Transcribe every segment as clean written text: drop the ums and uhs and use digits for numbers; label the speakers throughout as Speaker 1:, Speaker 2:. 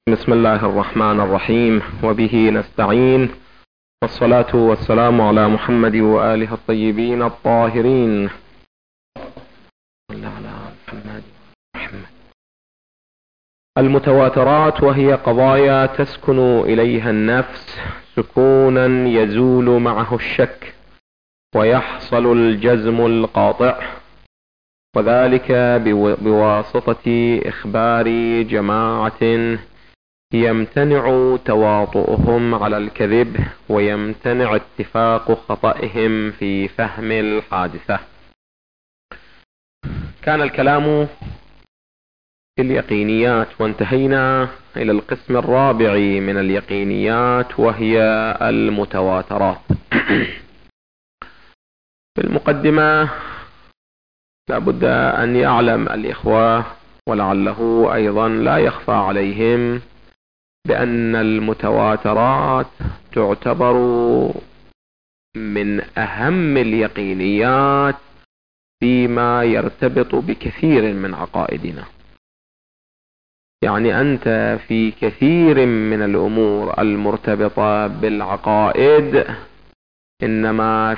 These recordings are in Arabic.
Speaker 1: بسم الله الرحمن الرحيم، وبه نستعين، والصلاة والسلام على محمد وآله الطيبين الطاهرين. المتواترات وهي قضايا تسكن إليها النفس سكونا يزول معه الشك ويحصل الجزم القاطع، وذلك بواسطة إخبار جماعة يمتنع تواطؤهم على الكذب ويمتنع اتفاق خطئهم في فهم الحادثة. كان الكلام في اليقينيات، وانتهينا إلى القسم الرابع من اليقينيات وهي المتواترات. في المقدمة لابد أن يعلم الإخوة، ولعله أيضا لا يخفى عليهم، بأن المتواترات تعتبر من أهم اليقينيات فيما يرتبط بكثير من عقائدنا. يعني أنت في كثير من الأمور المرتبطة بالعقائد إنما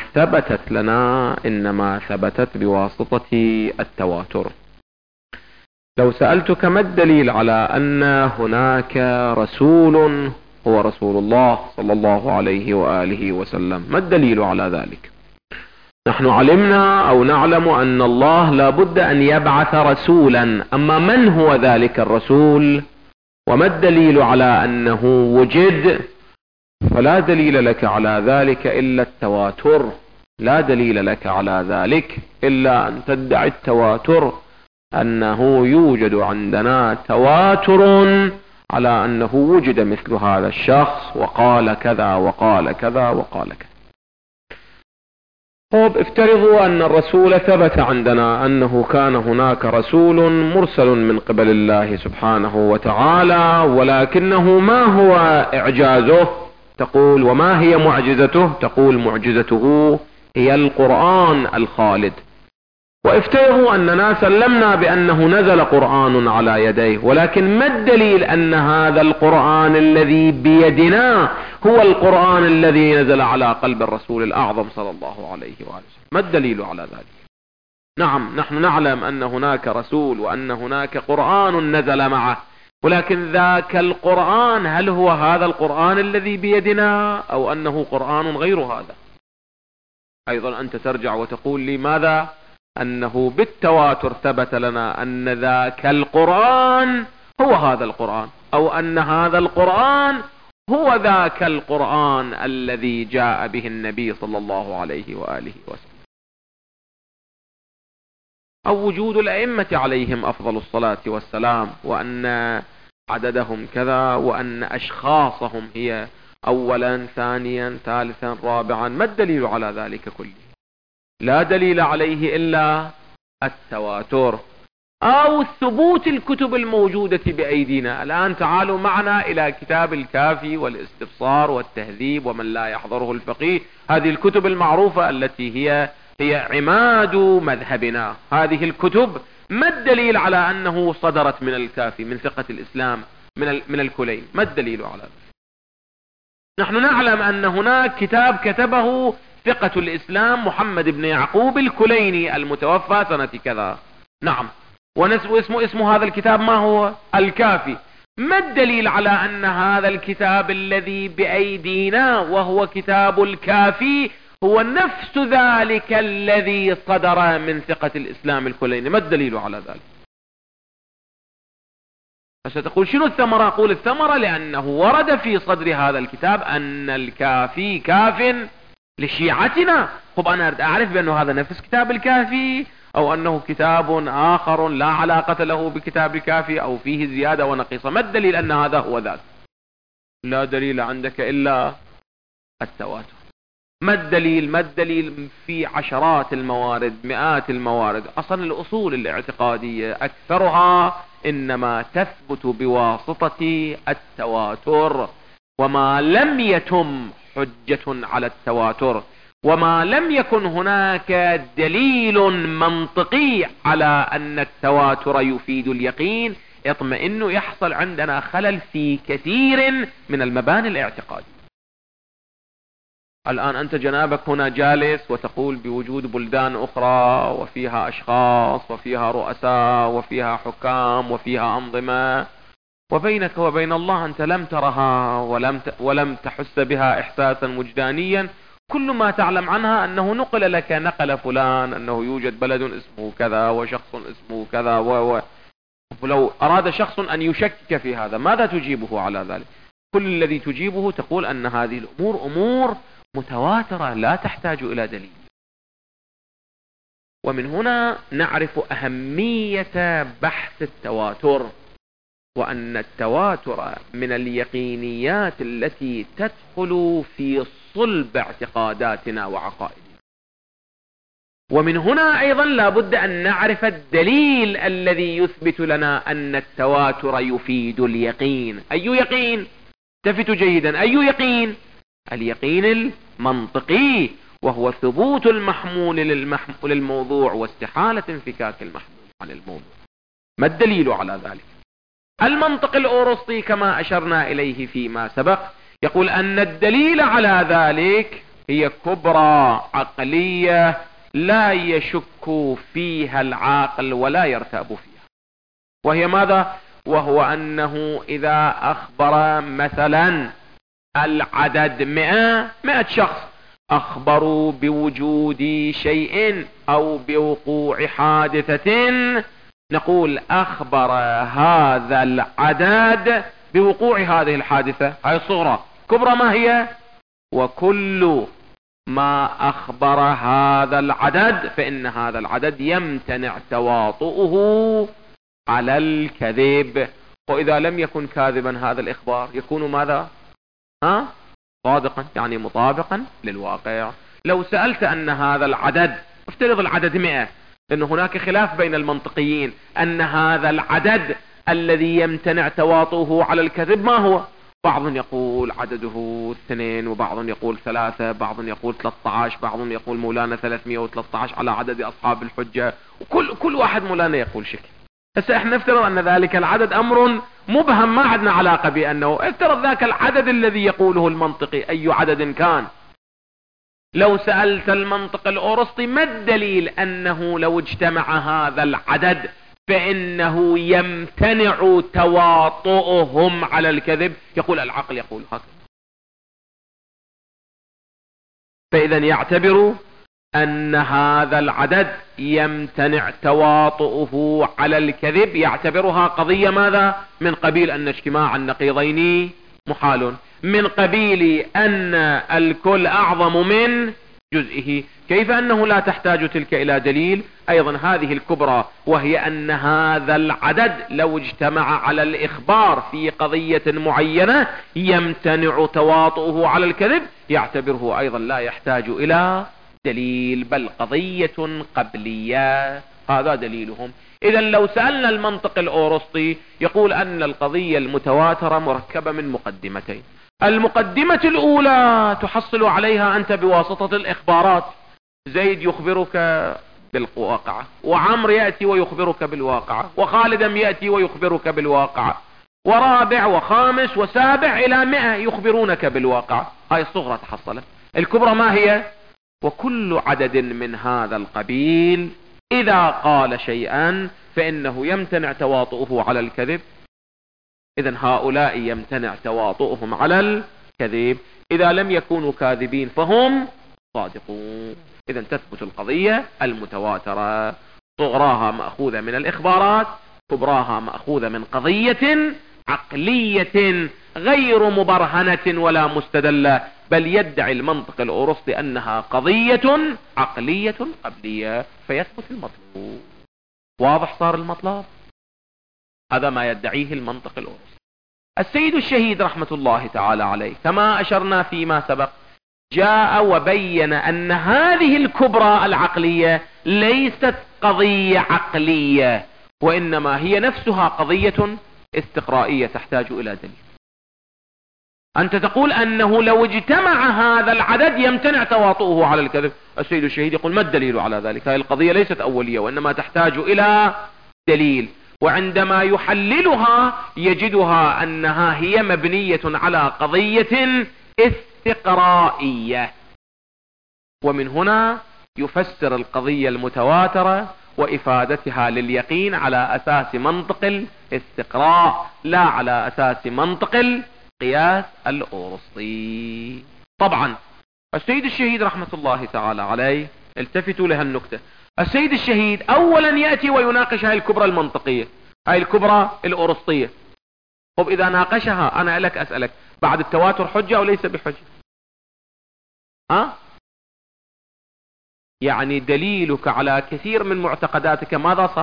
Speaker 1: ثبتت بواسطة التواتر. لو سألتك ما الدليل على أن هناك رسول هو رسول الله صلى الله عليه وآله وسلم، ما الدليل على ذلك؟ نحن علمنا أو نعلم أن الله لابد أن يبعث رسولا، أما من هو ذلك الرسول وما الدليل على أنه وجد؟ فلا دليل لك على ذلك إلا التواتر. لا دليل لك على ذلك إلا أن تدعي التواتر، أنه يوجد عندنا تواتر على أنه وجد مثل هذا الشخص وقال كذا وقال كذا وقال كذا. طب افترضوا أن الرسول ثبت عندنا أنه كان هناك رسول مرسل من قبل الله سبحانه وتعالى، ولكنه ما هو إعجازه؟ تقول وما هي معجزته؟ تقول معجزته هي القرآن الخالد. وافترضوا أننا سلمنا بأنه نزل قرآن على يديه، ولكن ما الدليل أن هذا القرآن الذي بيدنا هو القرآن الذي نزل على قلب الرسول الأعظم صلى الله عليه وآله وسلم؟ ما الدليل على ذلك؟ نعم، نحن نعلم أن هناك رسول وأن هناك قرآن نزل معه، ولكن ذاك القرآن هل هو هذا القرآن الذي بيدنا أو أنه قرآن غير هذا؟ أيضا أنت ترجع وتقول لي ماذا؟ أنه بالتواتر ثبت لنا أن ذاك القرآن هو هذا القرآن، أو أن هذا القرآن هو ذاك القرآن الذي جاء به النبي صلى الله عليه وآله وسلم، أو وجود الأئمة عليهم أفضل الصلاة والسلام، وأن عددهم كذا، وأن أشخاصهم هي أولا ثانيا ثالثا رابعا. ما الدليل على ذلك كله؟ لا دليل عليه إلا التواتر أو ثبوت الكتب الموجودة بأيدينا. الآن تعالوا معنا إلى كتاب الكافي والاستبصار والتهذيب ومن لا يحضره الفقيه، هذه الكتب المعروفة التي هي عماد مذهبنا. هذه الكتب ما الدليل على أنه صدرت من الكافي من ثقة الإسلام من الكلين؟ ما الدليل على ذلك؟ نحن نعلم أن هناك كتاب كتبه ثقة الإسلام محمد بن يعقوب الكليني المتوفى سنة كذا، نعم، اسم هذا الكتاب ما هو؟ الكافي. ما الدليل على أن هذا الكتاب الذي بأيدينا وهو كتاب الكافي هو نفس ذلك الذي صدر من ثقة الإسلام الكليني؟ ما الدليل على ذلك؟ ستقول شنو الثمرة؟ أقول الثمرة لأنه ورد في صدر هذا الكتاب أن الكافي كاف لشيعتنا. طب أنا أعرف بأنه هذا نفس كتاب الكافي أو أنه كتاب آخر لا علاقة له بكتاب الكافي أو فيه زيادة ونقيصة. ما الدليل أن هذا هو ذاك؟ لا دليل عندك إلا التواتر. ما الدليل في عشرات الموارد مئات الموارد؟ أصلا الأصول الاعتقادية أكثرها إنما تثبت بواسطة التواتر، وما لم يتم حجة على التواتر وما لم يكن هناك دليل منطقي على أن التواتر يفيد اليقين اطمئنوا يحصل عندنا خلل في كثير من المباني الاعتقادية. الآن أنت جنابك هنا جالس وتقول بوجود بلدان أخرى وفيها أشخاص وفيها رؤساء وفيها حكام وفيها أنظمة، وبينك وبين الله أنت لم ترها ولم تحس بها إحساسا وجدانيا. كل ما تعلم عنها أنه نقل لك نقل فلان أنه يوجد بلد اسمه كذا وشخص اسمه كذا ولو أراد شخص أن يشكك في هذا ماذا تجيبه على ذلك؟ كل الذي تجيبه تقول أن هذه الأمور أمور متواترة لا تحتاج إلى دليل. ومن هنا نعرف أهمية بحث التواتر، وأن التواتر من اليقينيات التي تدخل في صلب اعتقاداتنا وعقائدنا. ومن هنا أيضا لابد أن نعرف الدليل الذي يثبت لنا أن التواتر يفيد اليقين. أي يقين؟ التفتوا جيدا، أي يقين؟ اليقين المنطقي، وهو ثبوت المحمول للموضوع واستحالة انفكاك المحمول عن الموضوع. ما الدليل على ذلك؟ المنطق الأوروسطي كما أشرنا إليه فيما سبق يقول أن الدليل على ذلك هي كبرى عقلية لا يشك فيها العاقل ولا يرتاب فيها، وهي ماذا؟ وهو أنه إذا أخبر مثلا العدد 100 شخص أخبروا بوجود شيء أو بوقوع حادثة، نقول أخبر هذا العدد بوقوع هذه الحادثة، هاي الصغرى. كبرى ما هي؟ وكل ما أخبر هذا العدد فإن هذا العدد يمتنع تواطؤه على الكذب. وإذا لم يكن كاذبا هذا الإخبار يكون ماذا؟ صادقا، يعني مطابقا للواقع. لو سألت أن هذا العدد، افترض العدد 100، لأن هناك خلاف بين المنطقيين أن هذا العدد الذي يمتنع تواطؤه على الكذب ما هو؟ بعض يقول عدده 2، وبعض يقول 3، بعض يقول 13، بعض يقول مولانا 313 على عدد أصحاب الحجة، وكل واحد مولانا يقول شكل. هسه احنا نفترض أن ذلك العدد أمر مبهم ما عندنا علاقة بأنه، افترض ذاك العدد الذي يقوله المنطقي أي عدد كان. لو سألت المنطق الأوروسطي ما الدليل أنه لو اجتمع هذا العدد فإنه يمتنع تواطؤهم على الكذب، يقول العقل يقول هكذا. فإذا يعتبر أن هذا العدد يمتنع تواطؤه على الكذب، يعتبرها قضية ماذا؟ من قبيل أن اجتماع النقيضين محال، من قبيل أن الكل أعظم من جزئه. كيف أنه لا تحتاج تلك إلى دليل؟ أيضا هذه الكبرى، وهي أن هذا العدد لو اجتمع على الإخبار في قضية معينة يمتنع تواطؤه على الكذب، يعتبره أيضا لا يحتاج إلى دليل، بل قضية قبلية. هذا دليلهم. إذا لو سألنا المنطق الأوروسطي يقول أن القضية المتواترة مركبة من مقدمتين. المقدمة الأولى تحصل عليها أنت بواسطة الإخبارات، زيد يخبرك بالواقعة، وعمر يأتي ويخبرك بالواقعة، وخالد يأتي ويخبرك بالواقعة، ورابع وخامس وسابع إلى 100 يخبرونك بالواقعة. هاي الصغرى تحصلت. الكبرى ما هي؟ وكل عدد من هذا القبيل إذا قال شيئا فإنه يمتنع تواطؤه على الكذب. إذن هؤلاء يمتنع تواطؤهم على الكذب، إذا لم يكونوا كاذبين فهم صادقون. إذن تثبت القضية المتواترة، صغراها مأخوذة من الإخبارات، كبراها مأخوذة من قضية عقلية غير مبرهنة ولا مستدلة، بل يدعي المنطق الأوروسطي أنها قضية عقلية قبلية، فيثبت المطلوب. واضح صار المطلب؟ هذا ما يدعيه المنطق الأوروسطي. السيد الشهيد رحمة الله تعالى عليه كما أشرنا فيما سبق جاء وبين أن هذه الكبرى العقلية ليست قضية عقلية، وإنما هي نفسها قضية استقرائية تحتاج إلى دليل. أنت تقول أنه لو اجتمع هذا العدد يمتنع تواطؤه على الكذب، السيد الشهيد يقول ما الدليل على ذلك؟ هذه القضية ليست أولية وإنما تحتاج إلى دليل. وعندما يحللها يجدها أنها هي مبنية على قضية استقرائية. ومن هنا يفسر القضية المتواترة وإفادتها لليقين على أساس منطق الاستقراء، لا على أساس منطق القياس الأرسطي. طبعا السيد الشهيد رحمة الله تعالى عليه، التفتوا لها النكتة، السيد الشهيد أولا يأتي ويناقش هاي الكبرى المنطقية، هاي الكبرى الأرسطية. طب إذا ناقشها أنا لك أسألك، بعد التواتر حجة أو ليس بحجة؟ يعني دليلك على كثير من معتقداتك ماذا صار؟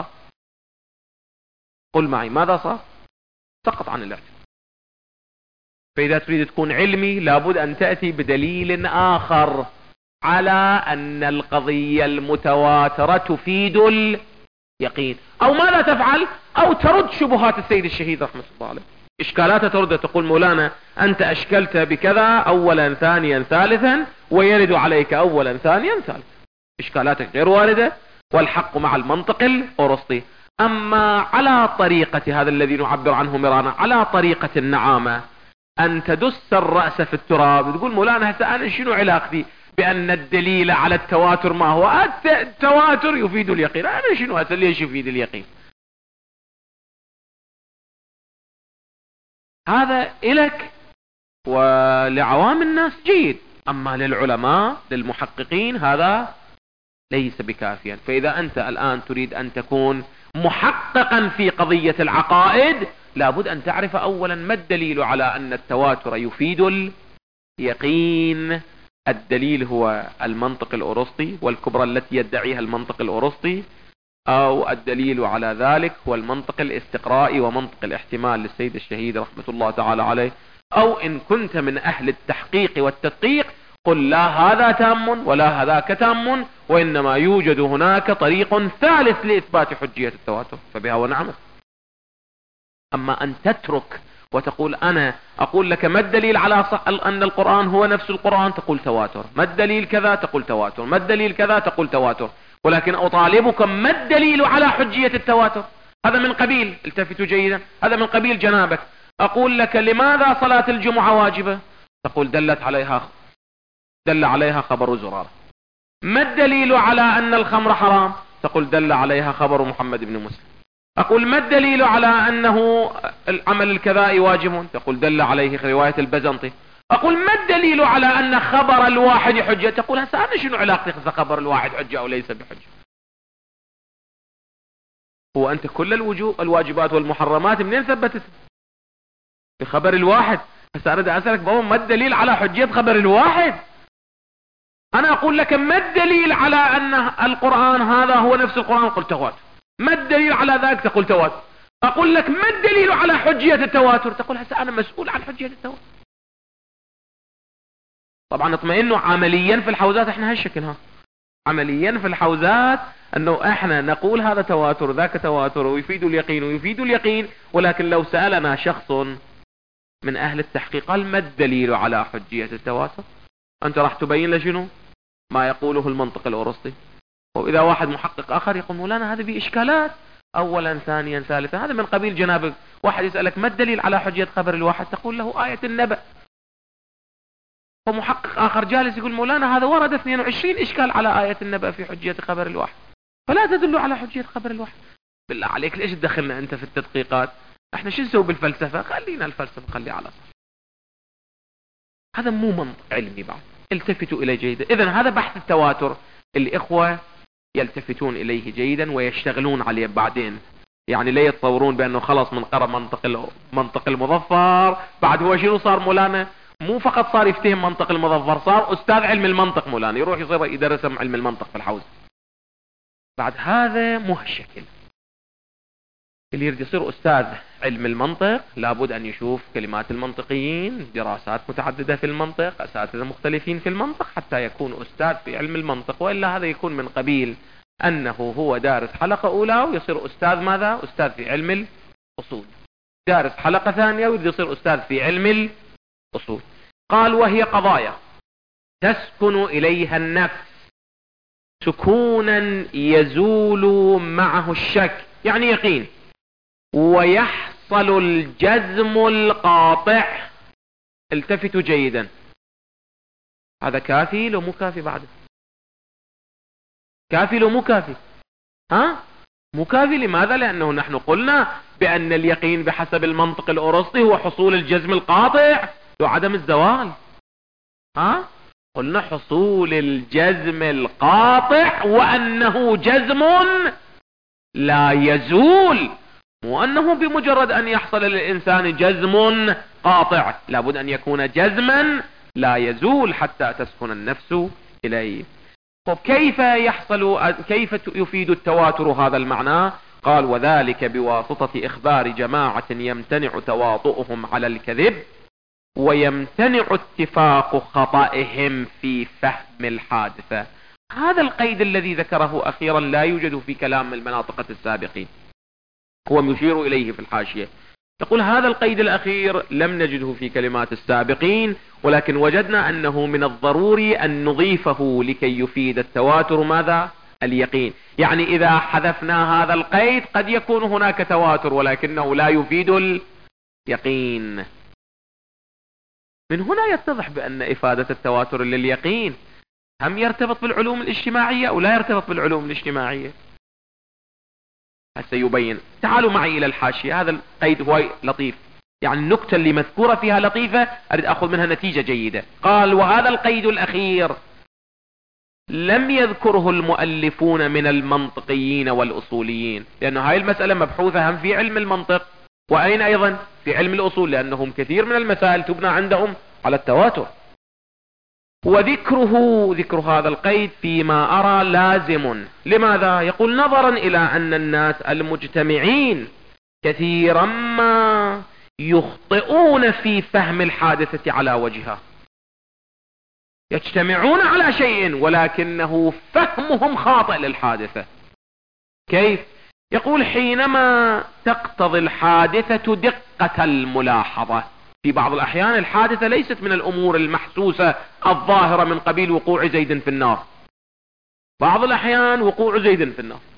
Speaker 1: قل معي ماذا صار؟ سقط عن الاعتبار. فإذا تريد تكون علمي لابد أن تأتي بدليل آخر على أن القضية المتواترة تفيد اليقين. أو ماذا تفعل؟ أو ترد شبهات السيد الشهيد رحمة الله عليه، إشكالات ترد، تقول مولانا أنت أشكلت بكذا أولا ثانيا ثالثا ويرد عليك أولا ثانيا ثالثا، إشكالاتك غير واردة والحق مع المنطق الأرسطي. أما على طريقة هذا الذي نعبر عنه مرارا، على طريقة النعامة، أن تدس الرأس في التراب تقول مولانا هسه أنا شنو علاقتي بأن الدليل على التواتر ما هو؟ التواتر يفيد اليقين، أنا شنو هسه ليش يفيد اليقين؟ هذا إلك ولعوام الناس جيد، أما للعلماء للمحققين هذا ليس بكافيا. فإذا أنت الآن تريد أن تكون محققا في قضية العقائد لابد أن تعرف أولا ما الدليل على أن التواتر يفيد اليقين. الدليل هو المنطق الأرسطي والكبرى التي يدعيها المنطق الأرسطي، أو الدليل على ذلك هو المنطق الاستقرائي ومنطق الاحتمال للسيد الشهيد رحمة الله تعالى عليه. أو إن كنت من أهل التحقيق والتدقيق قل لا هذا تام ولا هذاك تام، وإنما يوجد هناك طريق ثالث لإثبات حجية التواتر فبها ونعمت. أما أن تترك وتقول أنا أقول لك ما الدليل على أن القرآن هو نفس القرآن، تقول تواتر، ما الدليل كذا تقول تواتر، ما الدليل كذا تقول تواتر، ولكن أطالبكم ما الدليل على حجية التواتر؟ هذا من قبيل، التفتوا جيدا، هذا من قبيل جنابك. أقول لك لماذا صلاة الجمعة واجبة؟ تقول دل عليها خبر زرارة. ما الدليل على أن الخمر حرام؟ تقول دل عليها خبر محمد بن مسلم. أقول ما الدليل على أنه العمل الكذائي واجب؟ تقول دل عليه رواية البزنطي. أقول ما الدليل على أن خبر الواحد حجة؟ تقول هسه أنا شنو علاقتي خبر الواحد حجة أو ليس بحجة؟ هو أنت كل الواجبات والمحرمات منين ثبتت؟ بخبر الواحد. هسه أريد أسألك بابا ما الدليل على حجية خبر الواحد؟ أنا أقول لك ما الدليل على أن القرآن هذا هو نفس القرآن؟ قلت تواتر. ما الدليل على ذلك؟ تقول تواتر. أقول لك ما الدليل على حجية التواتر؟ تقول هسه أنا مسؤول عن حجية التواتر. طبعا اطمئنوا، عمليا في الحوزات احنا هالشكل، عمليا في الحوزات انه احنا نقول هذا تواتر ذاك تواتر ويفيد اليقين ويفيد اليقين، ولكن لو سألنا شخص من اهل التحقيق قال ما الدليل على حجية التواتر؟ انت راح تبين له شنو ما يقوله المنطق الأرسطي. واذا واحد محقق اخر يقول مولانا هذه في اشكالات اولا ثانيا ثالثا، هذا من قبيل جنابك. واحد يسألك ما الدليل على حجية خبر الواحد؟ تقول له آية النبأ. ومحقق آخر جالس يقول مولانا هذا ورد 22 إشكال على آية النبأ في حجية خبر الواحد، فلا تدل على حجية خبر الواحد. بالله عليك ليش تدخلنا أنت في التدقيقات؟ احنا شو نسوي بالفلسفة؟ خلينا الفلسفة خلي على صف. هذا مو منطق علمي بعد، التفتوا إليه جيدا. إذن هذا بحث التواتر الإخوة يلتفتون إليه جيدا ويشتغلون عليه بعدين، يعني لا يتصورون بأنه خلص من قرأ منطق المظفر بعد هو شنو صار مولانا؟ مو فقط صار يفتهم منطق المظفر، صار أستاذ علم المنطق مولانا، يروح يصير يدرس علم المنطق في الحوزة. بعد هذا مو هالشكل. اللي يريد يصير أستاذ علم المنطق لابد أن يشوف كلمات المنطقيين، دراسات متعددة في المنطق، أساتذة مختلفين في المنطق حتى يكون أستاذ في علم المنطق، وإلا هذا يكون من قبيل أنه هو دارس حلقة أولى ويصير أستاذ ماذا؟ أستاذ في علم الأصول، دارس حلقة ثانية ويريد يصير أستاذ في علم الأصول. قال وهي قضايا تسكن إليها النفس سكونا يزول معه الشك، يعني يقين. ويحصل الجزم القاطع. التفتوا جيدا، هذا كافي لو مو كافي؟ بعده كافي لو مو كافي؟ مو كافي. لماذا؟ لأنه نحن قلنا بأن اليقين بحسب المنطق الأرسطي هو حصول الجزم القاطع وعدم الزوال. قلنا حصول الجزم القاطع وأنه جزم لا يزول، مو أنه بمجرد أن يحصل للإنسان جزم قاطع، لابد أن يكون جزما لا يزول حتى تسكن النفس إليه. طب كيف يفيد التواتر هذا المعنى؟ قال: وذلك بواسطة إخبار جماعة يمتنع تواطؤهم على الكذب ويمتنع اتفاق خطئهم في فهم الحادثة. هذا القيد الذي ذكره أخيرا لا يوجد في كلام المناطقة السابقين، هو يشير إليه في الحاشية. يقول هذا القيد الأخير لم نجده في كلمات السابقين، ولكن وجدنا أنه من الضروري أن نضيفه لكي يفيد التواتر ماذا؟ اليقين. يعني إذا حذفنا هذا القيد قد يكون هناك تواتر ولكنه لا يفيد اليقين. من هنا يتضح بأن إفادة التواتر لليقين هم يرتبط بالعلوم الاجتماعية أو لا يرتبط بالعلوم الاجتماعية. هسه يبين. تعالوا معي إلى الحاشية. هذا القيد هو لطيف، يعني النكتة اللي مذكورة فيها لطيفة، أريد أخذ منها نتيجة جيدة. قال: وهذا القيد الأخير لم يذكره المؤلفون من المنطقيين والأصوليين، لأن هاي المسألة مبحوثة هم في علم المنطق وأين أيضا في علم الأصول، لأنهم كثير من المسائل تبنى عندهم على التواتر. ذكر هذا القيد فيما أرى لازم. لماذا؟ يقول: نظرا إلى أن الناس المجتمعين كثيرا ما يخطئون في فهم الحادثة على وجهها، يجتمعون على شيء ولكنه فهمهم خاطئ للحادثة. كيف؟ يقول: حينما تقتضي الحادثة دقة الملاحظة. في بعض الأحيان الحادثة ليست من الأمور المحسوسة الظاهرة من قبيل وقوع زيد في النار، بعض الأحيان وقوع زيد في النار،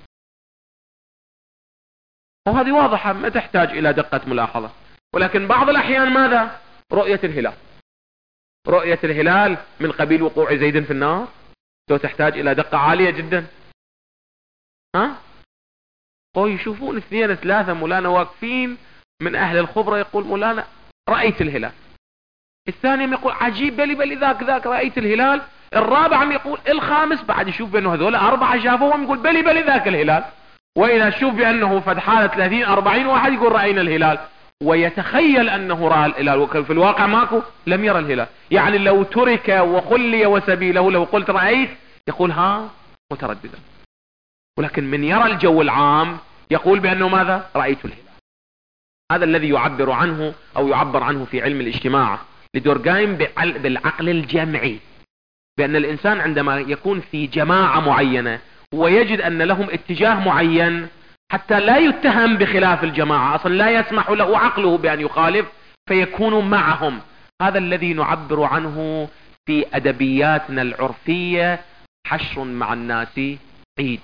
Speaker 1: وهذه واضحة ما تحتاج إلى دقة ملاحظة. ولكن بعض الأحيان ماذا؟ رؤية الهلال. رؤية الهلال من قبيل وقوع زيد في النار، تحتاج إلى دقة عالية جدا. يشوفون 2 3 مولانا واقفين من أهل الخبرة، يقول: مولانا رأيت الهلال. الثاني يقول: عجيب، بلي ذاك رأيت الهلال. الرابع يقول، الخامس بعد يشوف بأنه هذول 4 شافوهم يقول بلي ذاك الهلال. وإذا شوف بأنه فد حالة 30 40 واحد يقول رأينا الهلال، ويتخيل أنه رأى الهلال وفي الواقع ماكو، لم يرى الهلال. يعني لو ترك وخلي وسبيله لو قلت رأيت يقول مترددا، ولكن من يرى الجو العام يقول بأنه ماذا؟ رأيت الهلال. هذا الذي يعبر عنه أو يعبر عنه في علم الاجتماع لدوركهايم بالعقل الجمعي، بأن الإنسان عندما يكون في جماعة معينة ويجد أن لهم اتجاه معين حتى لا يتهم بخلاف الجماعة، أصلا لا يسمح له عقله بأن يخالف، فيكون معهم. هذا الذي نعبر عنه في أدبياتنا العرفية حشر مع الناس عيد.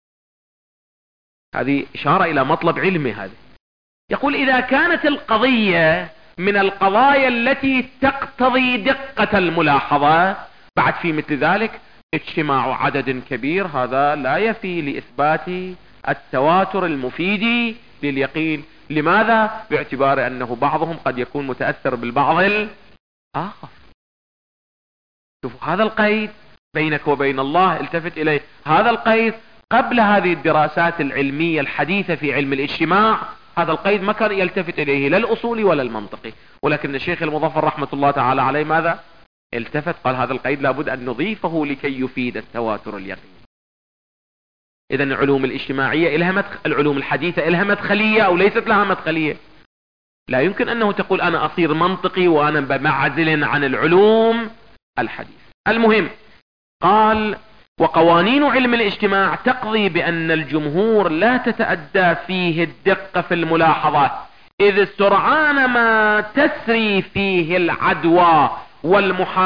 Speaker 1: هذه إشارة إلى مطلب علمي. هذا يقول: إذا كانت القضية من القضايا التي تقتضي دقة الملاحظة، بعد في مثل ذلك اجتماع عدد كبير هذا لا يفي لإثبات التواتر المفيد لليقين. لماذا؟ باعتبار أنه بعضهم قد يكون متأثر بالبعض الآخر. شوفوا هذا القيد بينك وبين الله، التفت إليه. هذا القيد قبل هذه الدراسات العلمية الحديثة في علم الاجتماع، هذا القيد ما كان يلتفت إليه لا الأصولي ولا المنطقي، ولكن الشيخ المظفر رحمة الله تعالى عليه ماذا؟ التفت، قال هذا القيد لابد أن نضيفه لكي يفيد التواتر اليقين. إذا العلوم الاجتماعية العلوم الحديثة لها مدخلية أو ليست لها مدخلية؟ لا يمكن أنه تقول أنا أصير منطقي وأنا بمعزل عن العلوم الحديثة. المهم قال: وقوانين علم الاجتماع تقضي بأن الجمهور لا تتأدى فيه الدقة في الملاحظة، إذ سرعان ما تسري فيه العدوى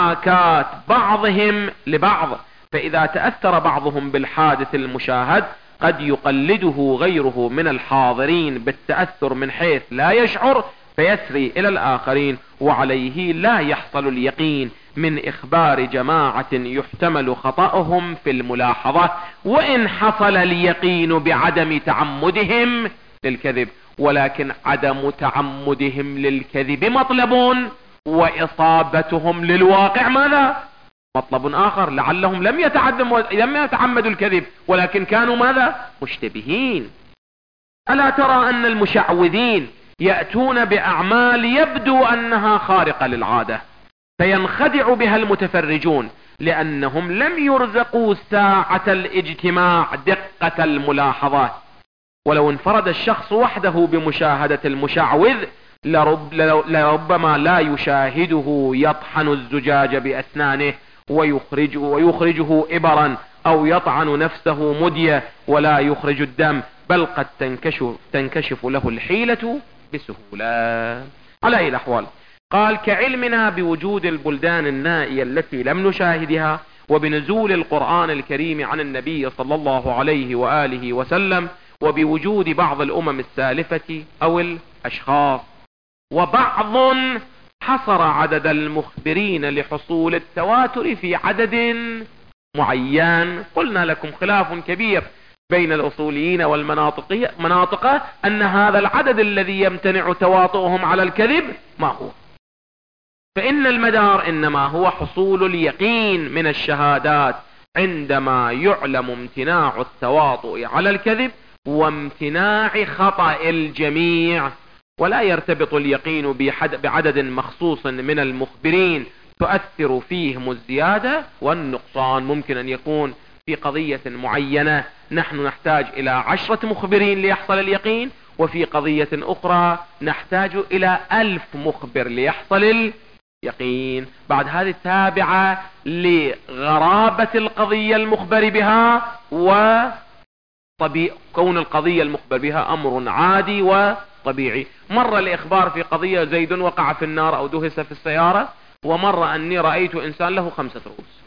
Speaker 1: والمحاكاة بعضهم لبعض، فإذا تأثر بعضهم بالحادث المشاهد قد يقلده غيره من الحاضرين بالتأثر من حيث لا يشعر فيسري الى الاخرين، وعليه لا يحصل اليقين من اخبار جماعة يحتمل خطأهم في الملاحظة، وان حصل اليقين بعدم تعمدهم للكذب. ولكن عدم تعمدهم للكذب مطلب، واصابتهم للواقع ماذا؟ مطلب اخر. لعلهم لم يتعمدوا الكذب، ولكن كانوا ماذا؟ مشتبهين. الا ترى ان المشعوذين يأتون باعمال يبدو انها خارقة للعادة، فينخدع بها المتفرجون لانهم لم يرزقوا ساعة الاجتماع دقة الملاحظات. ولو انفرد الشخص وحده بمشاهدة المشعوذ لربما لا يشاهده يطحن الزجاج بأسنانه ويخرجه إبرا، أو يطعن نفسه مدية ولا يخرج الدم، بل قد تنكشف له الحيلة بسهولة. على أي الأحوال قال: كعلمنا بوجود البلدان النائية التي لم نشاهدها، وبنزول القرآن الكريم عن النبي صلى الله عليه وآله وسلم، وبوجود بعض الأمم السالفة أو الأشخاص. وبعض حصر عدد المخبرين لحصول التواتر في عدد معين. قلنا لكم خلاف كبير بين الأصوليين والمناطق أن هذا العدد الذي يمتنع تواطؤهم على الكذب ما هو. فإن المدار إنما هو حصول اليقين من الشهادات عندما يعلم امتناع التواطؤ على الكذب وامتناع خطأ الجميع، ولا يرتبط اليقين بعدد مخصوص من المخبرين تؤثر فيهم الزيادة والنقصان. ممكن أن يكون في قضية معينة نحن نحتاج إلى 10 مخبرين ليحصل اليقين، وفي قضية أخرى نحتاج إلى 1000 مخبر ليحصل اليقين. بعد هذه تابعة لغرابة القضية المخبر بها، كون القضية المخبر بها أمر عادي وطبيعي. مرة الإخبار في قضية زيد وقع في النار أو دهس في السيارة، ومرة أني رأيت إنسان له 5 رؤوس.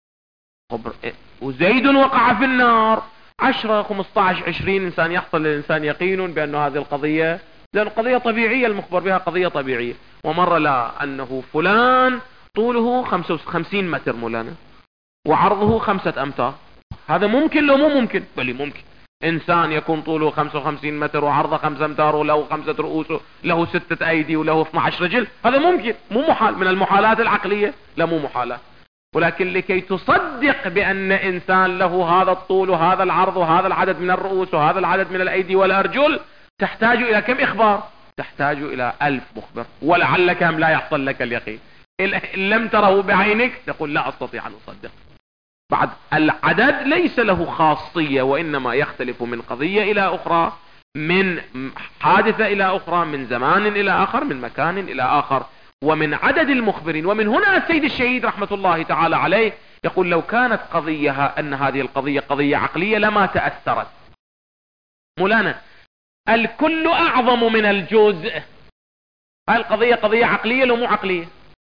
Speaker 1: وزيد وقع في النار 10 15 20 إنسان يحصل للإنسان يقين بأن هذه القضية، لأن قضية طبيعية المخبر بها قضية طبيعية. ومرة لا، أنه فلان طوله 55 متر مولانا وعرضه 5 أمتار. هذا ممكن لو مو ممكن؟ بل ممكن. إنسان يكون طوله 55 متر وعرضه 5 أمتار وله 5 رؤوس، له 6 أيدي وله 12 رجل، هذا ممكن، مو محال. من المحالات العقلية؟ لا، مو محالة. ولكن لكي تصدق بأن إنسان له هذا الطول وهذا العرض وهذا العدد من الرؤوس وهذا العدد من الأيدي والأرجل، تحتاج إلى كم إخبار؟ تحتاج إلى 1000 مخبر. ولعلك هم لا يحصل لك اليقين. إن لم تره بعينك تقول لا أستطيع أن أصدق. بعد العدد ليس له خاصية، وإنما يختلف من قضية إلى أخرى، من حادثة إلى أخرى، من زمان إلى آخر، من مكان إلى آخر، ومن عدد المخبرين. ومن هنا السيد الشهيد رحمة الله تعالى عليه يقول: لو كانت أن هذه القضية قضية عقلية لما تأثرت. مولانا، الكل أعظم من الجزء. هاي القضية قضية عقلية لو مو عقلية؟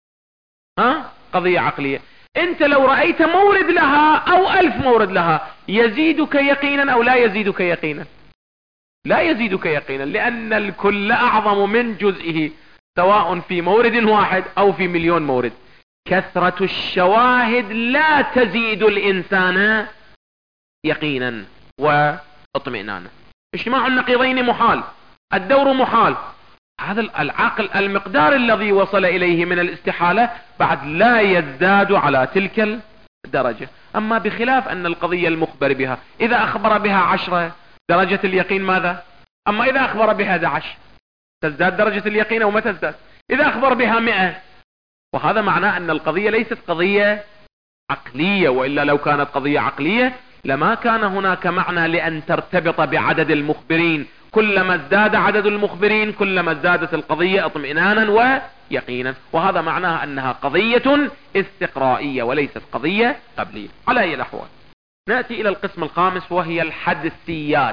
Speaker 1: قضية عقلية. انت لو رأيت مورد لها او 1000 مورد لها، يزيدك يقينا او لا يزيدك يقينا؟ لا يزيدك يقينا، لان الكل اعظم من جزئه، سواء في مورد واحد او في مليون مورد. كثرة الشواهد لا تزيد الانسان يقينا واطمئنانا. اجتماع النقيضين محال، الدور محال. هذا العقل المقدار الذي وصل إليه من الاستحالة بعد لا يزداد على تلك الدرجة. أما بخلاف أن القضية المخبر بها إذا أخبر بها 10 درجة اليقين ماذا؟ أما إذا أخبر بها 11 تزداد درجة اليقين أو ما تزداد؟ إذا أخبر بها 100. وهذا معناه أن القضية ليست قضية عقلية، وإلا لو كانت قضية عقلية لما كان هناك معنى لأن ترتبط بعدد المخبرين. كلما ازداد عدد المخبرين كلما ازدادت القضية اطمئنانا ويقينا، وهذا معناه أنها قضية استقرائية وليست قضية قبلية. على أي الأحوال نأتي إلى القسم الخامس، وهي الحدسيات.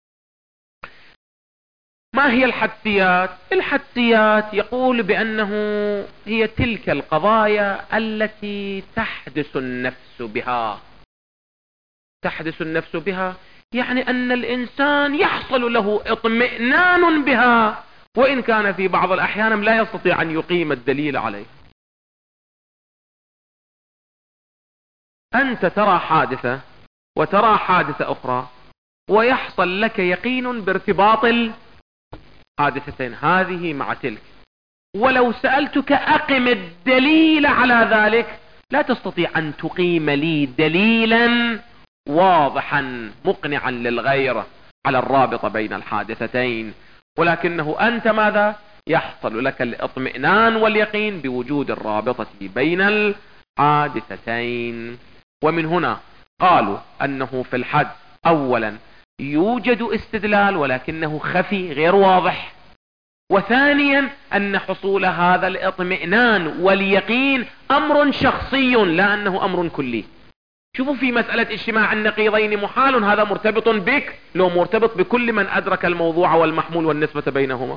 Speaker 1: ما هي الحدسيات؟ الحدسيات يقول بأنه هي تلك القضايا التي تحدث النفس بها. تحدث النفس بها يعني أن الإنسان يحصل له اطمئنان بها، وإن كان في بعض الأحيان لا يستطيع أن يقيم الدليل عليه. أنت ترى حادثة وترى حادثة أخرى، ويحصل لك يقين بارتباط الحادثتين هذه مع تلك، ولو سألتك أقم الدليل على ذلك لا تستطيع أن تقيم لي دليلا واضحا مقنعا للغير على الرابط بين الحادثتين، ولكنه أنت ماذا؟ يحصل لك الاطمئنان واليقين بوجود الرابطة بين الحادثتين. ومن هنا قالوا أنه في الحد أولا يوجد استدلال ولكنه خفي غير واضح، وثانيا أن حصول هذا الاطمئنان واليقين أمر شخصي لا أنه أمر كلي. شوفوا في مسألة اجتماع النقيضين محال، هذا مرتبط بك لو مرتبط بكل من أدرك الموضوع والمحمول والنسبة بينهما.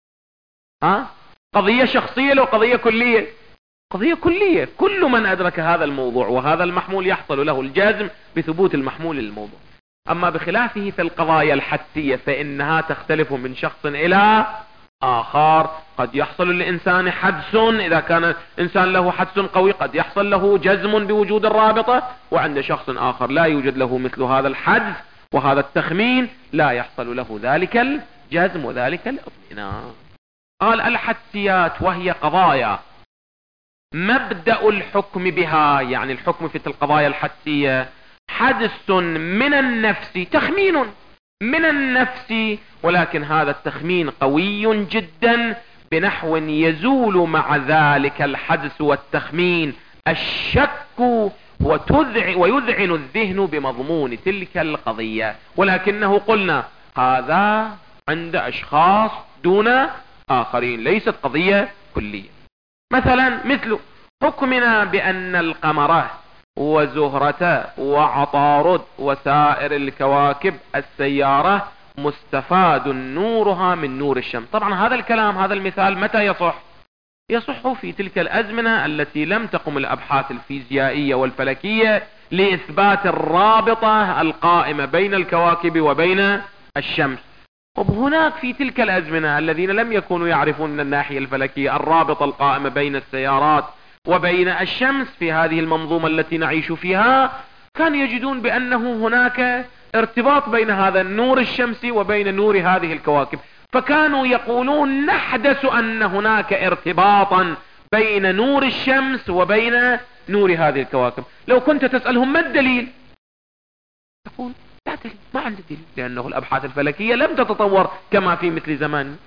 Speaker 1: قضية شخصية لو قضية كلية؟ قضية كلية، كل من أدرك هذا الموضوع وهذا المحمول يحصل له الجازم بثبوت المحمول للموضوع. أما بخلافه في القضايا الحدسية فإنها تختلف من شخص إلى آخر. قد يحصل للإنسان حدس، إذا كان إنسان له حدس قوي قد يحصل له جزم بوجود الرابطة، وعند شخص آخر لا يوجد له مثل هذا الحدس وهذا التخمين، لا يحصل له ذلك الجزم وذلك الاطمئنان. قال الحدسيات وهي قضايا مبدأ الحكم بها، يعني الحكم في القضايا الحدسية حدث من النفس، تخمين من النفس، ولكن هذا التخمين قوي جدا بنحو يزول مع ذلك الحدث والتخمين الشك ويذعن الذهن بمضمون تلك القضية، ولكنه قلنا هذا عند أشخاص دون آخرين، ليست قضية كلية. مثلا مثل حكمنا بأن القمر وزهرة وعطارد وسائر الكواكب السيارة مستفاد نورها من نور الشمس. طبعا هذا الكلام هذا المثال متى يصح؟ يصح في تلك الأزمنة التي لم تقم الأبحاث الفيزيائية والفلكية لإثبات الرابطة القائمة بين الكواكب وبين الشمس. وهناك في تلك الأزمنة الذين لم يكونوا يعرفون من الناحية الفلكية الرابطة القائمة بين السيارات وبين الشمس في هذه المنظومة التي نعيش فيها، كانوا يجدون بأنه هناك ارتباط بين هذا النور الشمسي وبين نور هذه الكواكب، فكانوا يقولون نحدث أن هناك ارتباطا بين نور الشمس وبين نور هذه الكواكب. لو كنت تسألهم ما الدليل؟ يقول لا دليل، ما عندي دليل، لأنه الأبحاث الفلكية لم تتطور كما في مثل زمان.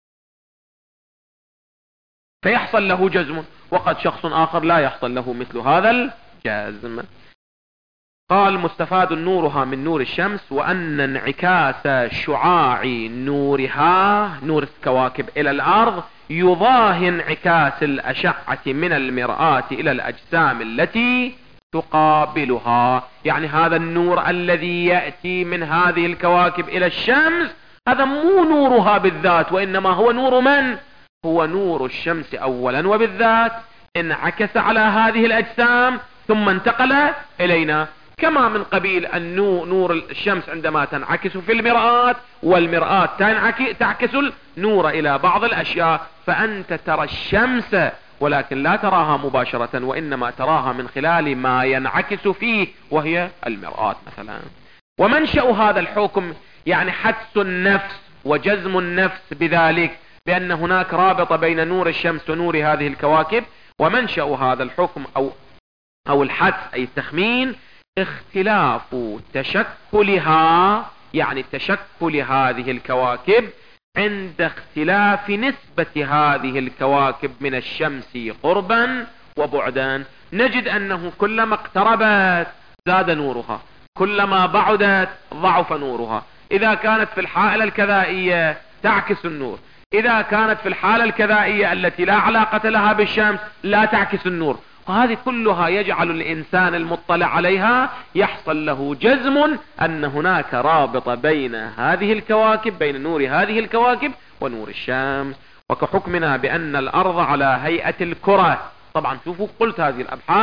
Speaker 1: فيحصل له جزم، وقد شخص آخر لا يحصل له مثل هذا الجزم. قال مستفاد نورها من نور الشمس، وأن انعكاس شعاع نورها نور الكواكب إلى الأرض يضاهي انعكاس الأشعة من المرآة إلى الأجسام التي تقابلها. يعني هذا النور الذي يأتي من هذه الكواكب إلى الشمس هذا مو نورها بالذات، وإنما هو نور من؟ هو نور الشمس أولا وبالذات، انعكس على هذه الأجسام ثم انتقل إلينا، كما من قبيل أن نور الشمس عندما تنعكس في المرآة والمرآة تعكس النور إلى بعض الأشياء، فأنت ترى الشمس ولكن لا تراها مباشرة، وإنما تراها من خلال ما ينعكس فيه وهي المرآة مثلا. ومنشأ هذا الحكم يعني حدس النفس وجزم النفس بذلك، بأن هناك رابطة بين نور الشمس ونور هذه الكواكب. ومنشأ هذا الحكم أو الحدس أي التخمين اختلاف تشكلها، يعني تشكل هذه الكواكب عند اختلاف نسبة هذه الكواكب من الشمس قربا وبعدا. نجد أنه كلما اقتربت زاد نورها، كلما بعدت ضعف نورها. إذا كانت في الحائلة الكذائية تعكس النور، إذا كانت في الحالة الكذائية التي لا علاقة لها بالشمس لا تعكس النور. وهذه كلها يجعل الإنسان المطلع عليها يحصل له جزم أن هناك رابطة بين هذه الكواكب، بين نور هذه الكواكب ونور الشمس. وكحكمنا بأن الأرض على هيئة الكرة. طبعا شوفوا قلت هذه الأبحاث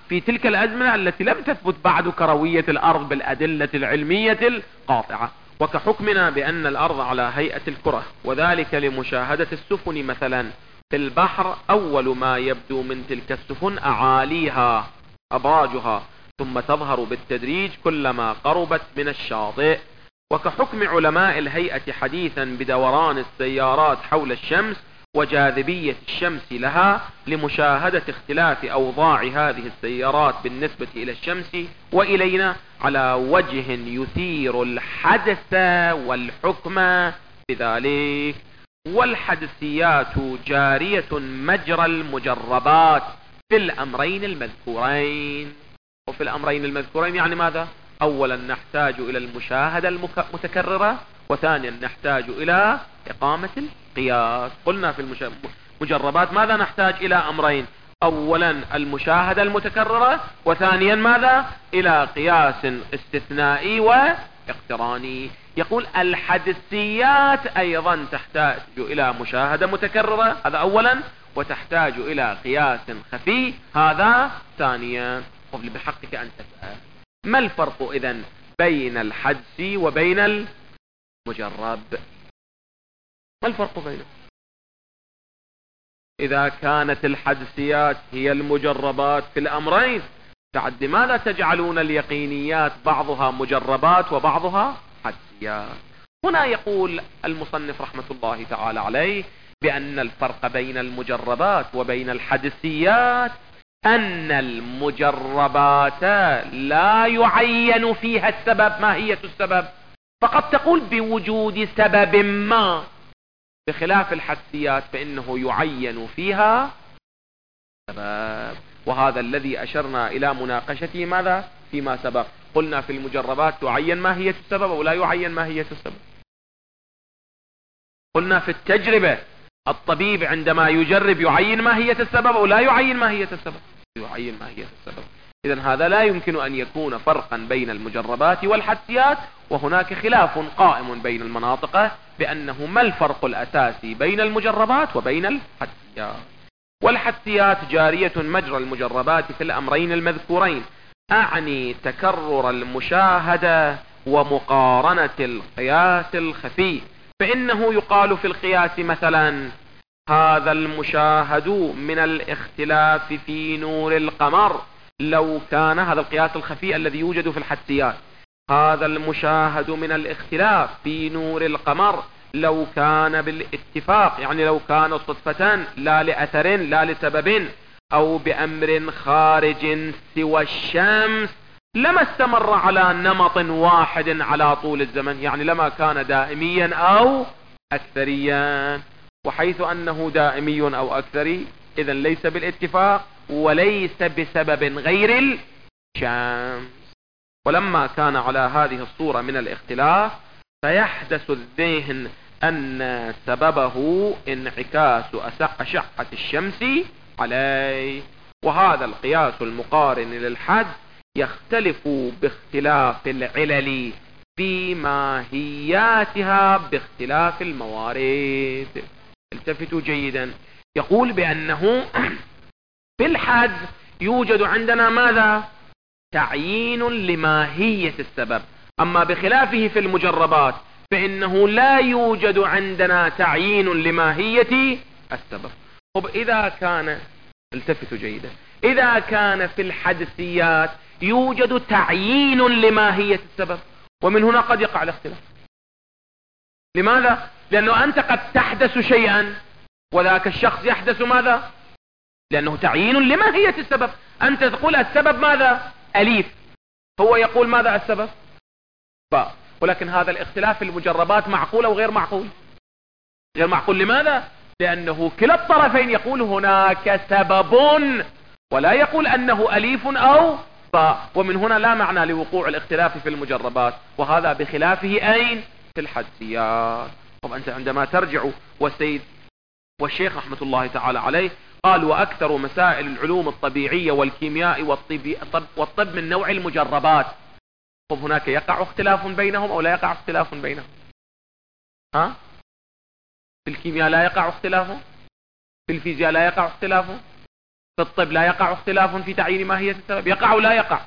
Speaker 1: في تلك الأزمنة التي لم تثبت بعد كروية الأرض بالأدلة العلمية القاطعة. وكحكمنا بأن الأرض على هيئة الكرة، وذلك لمشاهدة السفن مثلا في البحر، أول ما يبدو من تلك السفن أعاليها أبراجها، ثم تظهر بالتدريج كلما قربت من الشاطئ. وكحكم علماء الهيئة حديثا بدوران السيارات حول الشمس وجاذبية الشمس لها، لمشاهدة اختلاف أوضاع هذه السيارات بالنسبة إلى الشمس وإلينا على وجه يثير الحدث والحكم بذلك. والحدثيات جارية مجرى المجربات في الأمرين المذكورين. وفي الأمرين المذكورين يعني ماذا؟ أولا نحتاج إلى المشاهدة المتكررة، وثانيا نحتاج إلى إقامة القياس. قلنا في المجربات ماذا نحتاج؟ إلى أمرين، أولا المشاهدة المتكررة، وثانيا ماذا؟ إلى قياس استثنائي واقتراني. يقول الحدثيات أيضا تحتاج إلى مشاهدة متكررة، هذا أولا، وتحتاج إلى قياس خفي، هذا ثانيا. قبل بحقك أن تسأل ما الفرق إذن بين الحدث وبين المجرب؟ ما الفرق بينهم؟ إذا كانت الحدثيات هي المجربات في الأمرين، بعد لماذا تجعلون اليقينيات بعضها مجربات وبعضها حدثيات؟ هنا يقول المصنف رحمة الله تعالى عليه بأن الفرق بين المجربات وبين الحدثيات أن المجربات لا يعين فيها السبب، ماهية السبب، فقد تقول بوجود سبب ما، بخلاف الحدثيات فإنه يعين فيها سبب. وهذا الذي أشرنا إلى مناقشته ماذا فيما سبق. قلنا في المجربات تعين ماهية السبب ولا يعين ماهية السبب. قلنا في التجربة الطبيب عندما يجرب يعين ماهية السبب ولا يعين ماهية السبب، يعين ماهية السبب. إذن هذا لا يمكن أن يكون فرقا بين المجربات والحدثيات، وهناك خلاف قائم بين المناطق بأنه ما الفرق الأساسي بين المجربات وبين الحدثيات. والحدثيات جارية مجرى المجربات في الأمرين المذكورين، أعني تكرر المشاهدة ومقارنة القياس الخفي. فإنه يقال في القياس مثلا هذا المشاهد من الاختلاف في نور القمر لو كان، هذا القياس الخفي الذي يوجد في الحدثيات، هذا المشاهد من الاختلاف في نور القمر لو كان بالاتفاق، يعني لو كان صدفة لا لأثر لا لسبب أو بأمر خارج سوى الشمس، لما استمر على نمط واحد على طول الزمن، يعني لما كان دائميا أو أكثريا. وحيث أنه دائمي أو أكثري إذن ليس بالاتفاق وليس بسبب غير الشمس. ولما كان على هذه الصورة من الاختلاف فيحدث الذهن أن سببه انعكاس أشعة الشمس عليه. وهذا القياس المقارن للحد يختلف باختلاف العلل في ماهياتها باختلاف الموارد. التفتوا جيدا، يقول بأنه في الحد يوجد عندنا ماذا؟ تعيين لماهية السبب، أما بخلافه في المجربات فإنه لا يوجد عندنا تعيين لماهية السبب. طب إذا كان، التفتوا جيدا، إذا كان في الحدثيات يوجد تعيين لماهية السبب، ومن هنا قد يقع الاختلاف. لماذا؟ لأنه أنت قد تحدث شيئا وذاك الشخص يحدث ماذا؟ لأنه تعيين لماهية السبب. أنت تقول السبب ماذا؟ أليف، هو يقول ماذا السبب؟ ولكن هذا الاختلاف في المجربات معقول أو غير معقول؟ غير معقول. لماذا؟ لأنه كلا الطرفين يقول هناك سبب ولا يقول أنه أليف أو ومن هنا لا معنى لوقوع الاختلاف في المجربات، وهذا بخلافه أين؟ في الحدثيات. طب أنت عندما ترجع والشيخ رحمة الله تعالى عليه قال وأكثر مسائل العلوم الطبيعية والكيمياء والطب من نوع المجربات. طب هناك يقع اختلاف بينهم أو لا يقع اختلاف بينهم؟ في الكيمياء لا يقع اختلاف، في الفيزياء لا يقع اختلاف، في الطب لا يقع اختلاف في تعيين ماهية السبب؟ يقع ولا يقع؟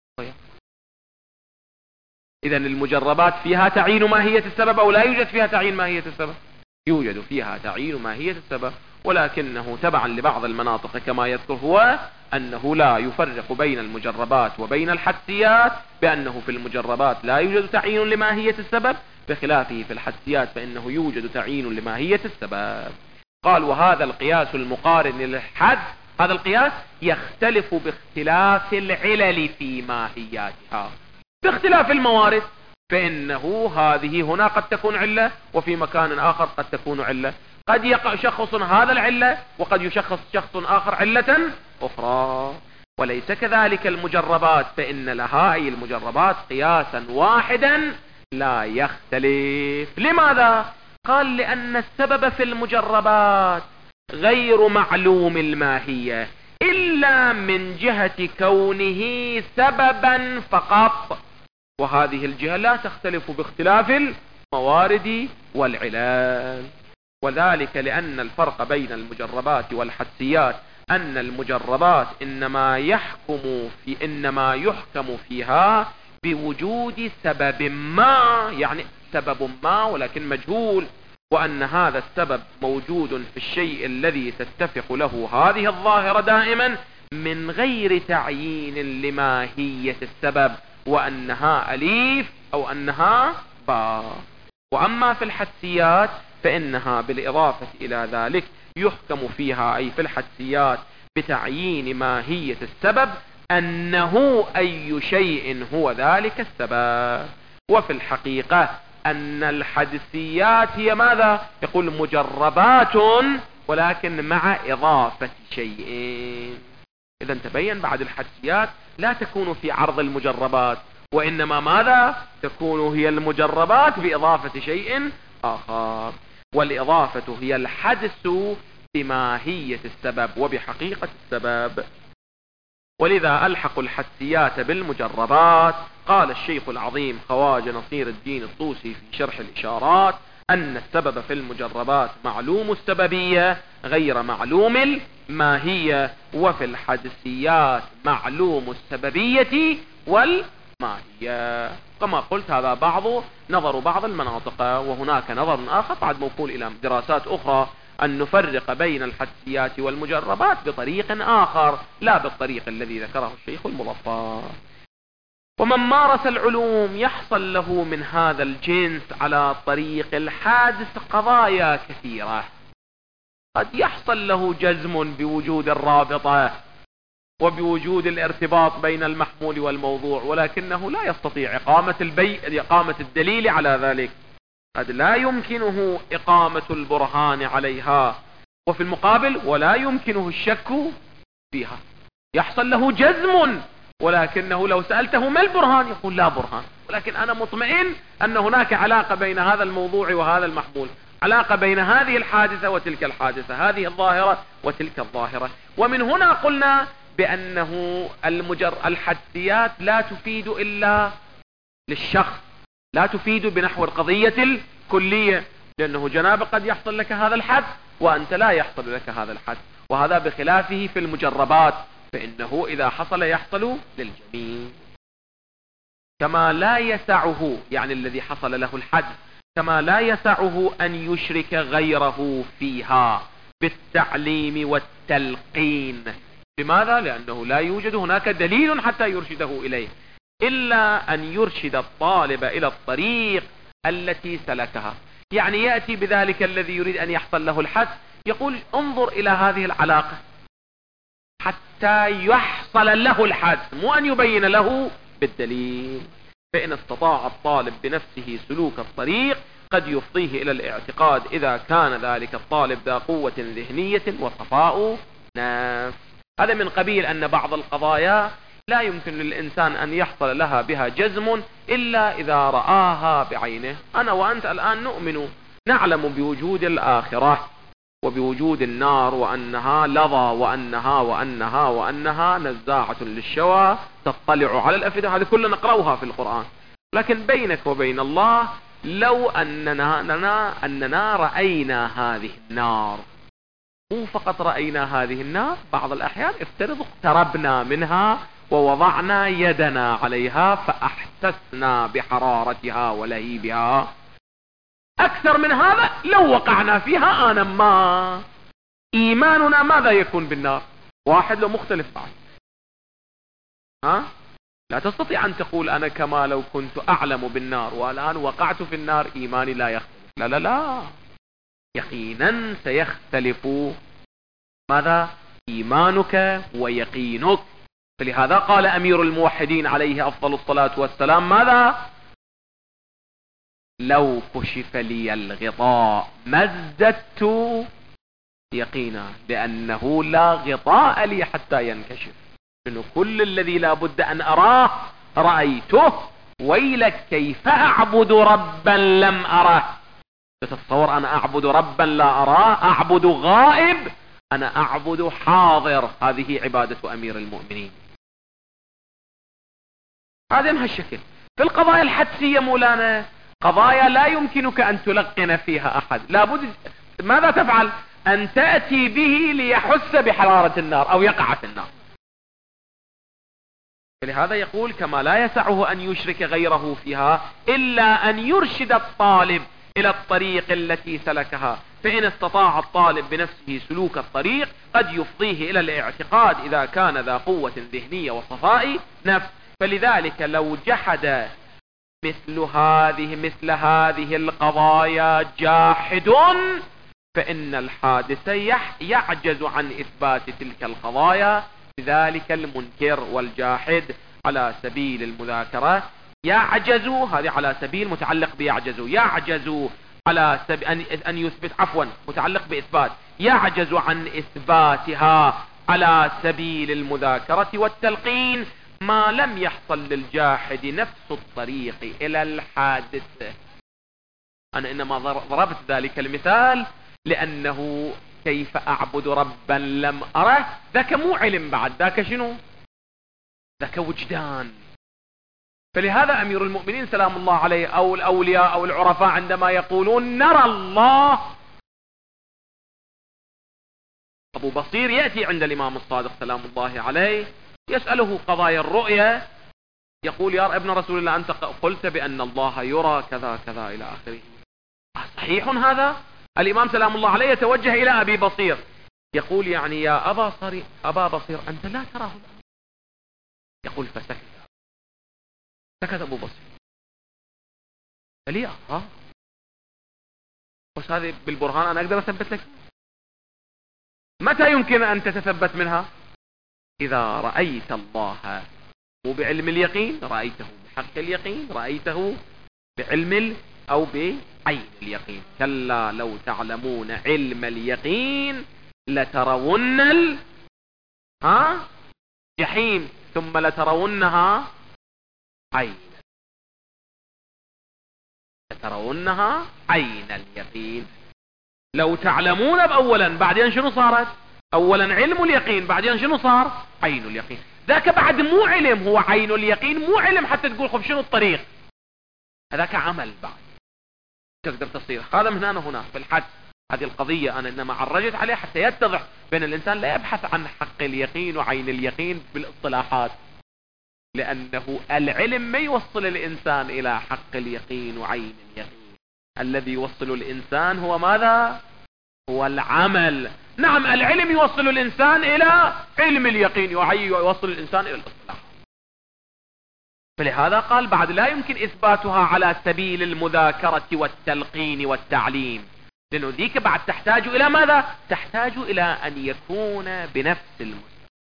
Speaker 1: إذا المجربات فيها تعيين ماهية السبب أو لا يوجد فيها تعيين ماهية السبب؟ يوجد فيها تعيين ماهية السبب، ولكنه تبعا لبعض المناطق كما يذكر هو أنه لا يفرق بين المجربات وبين الحدسيات، بأنه في المجربات لا يوجد تعيين لماهية السبب، بخلافه في الحدسيات فإنه يوجد تعيين لماهية السبب. قال وهذا القياس المقارن للحد، هذا القياس يختلف باختلاف العلل في ماهياتها، باختلاف الموارد، فإنه هذه هنا قد تكون علة وفي مكان آخر قد تكون علة، قد يشخص هذا العلة وقد يشخص شخص آخر علة أخرى. وليس كذلك المجربات، فإن لها أي المجربات قياسا واحدا لا يختلف. لماذا؟ قال لأن السبب في المجربات غير معلوم الماهية إلا من جهة كونه سببا فقط، وهذه الجهة لا تختلف باختلاف الموارد والعلال. وذلك لأن الفرق بين المجربات والحدسيات أن المجربات إنما يحكم فيها بوجود سبب ما، يعني سبب ما ولكن مجهول، وأن هذا السبب موجود في الشيء الذي تتفق له هذه الظاهرة دائما من غير تعيين لماهية السبب، وأنها أليف أو أنها باء. وأما في الحدسيات فإنها بالإضافة إلى ذلك يحكم فيها أي في الحدسيات بتعيين ماهية السبب أنه أي شيء هو ذلك السبب. وفي الحقيقة أن الحدسيات هي ماذا؟ يقول مجربات ولكن مع إضافة شيء. إذا تبين بعد الحدسيات لا تكون في عرض المجربات، وإنما ماذا؟ تكون هي المجربات بإضافة شيء آخر، والإضافة هي الحدس بماهية السبب وبحقيقة السبب. ولذا ألحق الحدسيات بالمجربات. قال الشيخ العظيم خواجة نصير الدين الطوسي في شرح الإشارات أن السبب في المجربات معلوم السببية غير معلوم الماهية، وفي الحدسيات معلوم السببية والماهية. كما قلت هذا نظر بعض المناطق، وهناك نظر آخر بعد موصول إلى دراسات أخرى أن نفرق بين الحدسيات والمجربات بطريق آخر لا بالطريق الذي ذكره الشيخ المظفر. ومن مارس العلوم يحصل له من هذا الجنس على طريق الحادث قضايا كثيرة. قد يحصل له جزم بوجود الرابطة وبوجود الارتباط بين المحمول والموضوع، ولكنه لا يستطيع إقامة الدليل على ذلك، قد لا يمكنه إقامة البرهان عليها، وفي المقابل ولا يمكنه الشك فيها. يحصل له جزم ولكنه لو سألته ما البرهان يقول لا برهان، ولكن أنا مطمئن أن هناك علاقة بين هذا الموضوع وهذا المحمول، علاقة بين هذه الحادثة وتلك الحادثة، هذه الظاهرة وتلك الظاهرة. ومن هنا قلنا بأنه الحدسيات لا تفيد إلا للشخص، لا تفيد بنحو القضية الكلية، لأنه جناب قد يحصل لك هذا الحد وأنت لا يحصل لك هذا الحد، وهذا بخلافه في المجربات فإنه إذا حصل يحصل للجميع. كما لا يسعه، يعني الذي حصل له الحد، كما لا يسعه أن يشرك غيره فيها بالتعليم والتلقين. لماذا؟ لأنه لا يوجد هناك دليل حتى يرشده إليه، إلا أن يرشد الطالب إلى الطريق التي سلكها. يعني يأتي بذلك الذي يريد أن يحصل له الحد، يقول انظر إلى هذه العلاقة حتى يحصل له الحد، مو أن يبين له بالدليل. فإن استطاع الطالب بنفسه سلوك الطريق قد يفضيه إلى الاعتقاد إذا كان ذلك الطالب ذا قوة ذهنية وصفاء نفس. هذا من قبيل أن بعض القضايا لا يمكن للإنسان أن يحصل لها بها جزم إلا إذا رآها بعينه. أنا وأنت الآن نعلم بوجود الآخرة وبوجود النار، وأنها لظى وأنها نزاعة للشوى تطلع على الأفئدة، هذه كلنا نقرأها في القرآن. لكن بينك وبين الله لو أننا رأينا هذه النار مو فقط رأينا هذه النار، بعض الأحيان افترض اقتربنا منها ووضعنا يدنا عليها فأحسسنا بحرارتها ولهيبها. أكثر من هذا لو وقعنا فيها آنا ما، إيماننا ماذا يكون بالنار؟ واحد لو مختلف بعد. لا تستطيع أن تقول أنا كما لو كنت أعلم بالنار والآن وقعت في النار إيماني لا يختلف. لا لا لا، يقينا سيختلف ماذا؟ إيمانك ويقينك. فلهذا قال أمير الموحدين عليه أفضل الصلاة والسلام ماذا؟ لو كشف لي الغطاء ما ازددت يقينا، لأنه لا غطاء لي حتى ينكشف. إنه كل الذي لا بد أن أراه رأيته. ويلك كيف أعبد ربا لم أره. تتصور أنا أعبد ربا لا أراه، أعبد غائب، أنا أعبد حاضر. هذه عبادة أمير المؤمنين. هذا من هالشكل. في القضايا الحدسية مولانا قضايا لا يمكنك أن تلقن فيها أحد، لابد ماذا تفعل؟ أن تأتي به ليحس بحرارة النار أو يقع في النار. فلهذا يقول كما لا يسعه أن يشرك غيره فيها إلا أن يرشد الطالب إلى الطريق التي سلكها. فإن استطاع الطالب بنفسه سلوك الطريق قد يفضيه إلى الاعتقاد إذا كان ذا قوة ذهنية وصفاء نفس. فلذلك لو جحد مثل هذه القضايا جاحد فإن الحادث يعجز عن إثبات تلك القضايا. لذلك المنكر والجاحد على سبيل المذاكرة يعجز، هذه على سبيل متعلق يعجز على أن يثبت، عفوا متعلق بإثبات، يعجز عن إثباتها على سبيل المذاكرة والتلقين ما لم يحصل للجاحد نفس الطريق إلى الحادث. أنا إنما ضربت ذلك المثال لأنه كيف أعبد ربا لم أره، ذاك مو علم بعد، ذاك شنو؟ ذاك وجدان. فلهذا أمير المؤمنين سلام الله عليه أو الأولياء أو العرفاء عندما يقولون نرى الله، أبو بصير يأتي عند الإمام الصادق سلام الله عليه يسأله قضايا الرؤية، يقول يا ابن رسول الله أنت قلت بأن الله يرى كذا كذا إلى آخره، صحيح هذا؟ الإمام سلام الله عليه يتوجه إلى أبي بصير يقول يعني يا أبا بصير أنت لا تراه الآن. يقول سكت أبو بصير. فلي بس هذه بالبرهان أنا أقدر أثبت لك. متى يمكن أن تتثبت منها؟ إذا رأيت الله مو بعلم اليقين، رأيته بحق اليقين، رأيته بعلم أو بعين اليقين. كلا لو تعلمون علم اليقين لترون جحيم ثم لترونها عين اليقين. لو تعلمون بأولا بعدين شنو صارت؟ أولا علم اليقين بعدين شنو صار؟ عين اليقين. ذاك بعد مو علم، هو عين اليقين مو علم حتى تقول خب شنو الطريق، هذاك عمل بعد تقدر تصير. هذا من هنا في الحد هذه القضية أنا إنما عرجت عليه حتى يتضح بين الإنسان لا يبحث عن حق اليقين وعين اليقين بالاصطلاحات، لأنه العلم ما يوصل الإنسان إلى حق اليقين وعين اليقين. الذي يوصل الإنسان هو ماذا؟ هو العمل. نعم العلم يوصل الإنسان إلى علم اليقين ويوصل الإنسان إلى الاصطلاح. فلهذا قال بعد لا يمكن إثباتها على سبيل المذاكرة والتلقين والتعليم، لأنه ذيك بعد تحتاج إلى ماذا؟ تحتاج إلى أن يكون بنفس المستوى.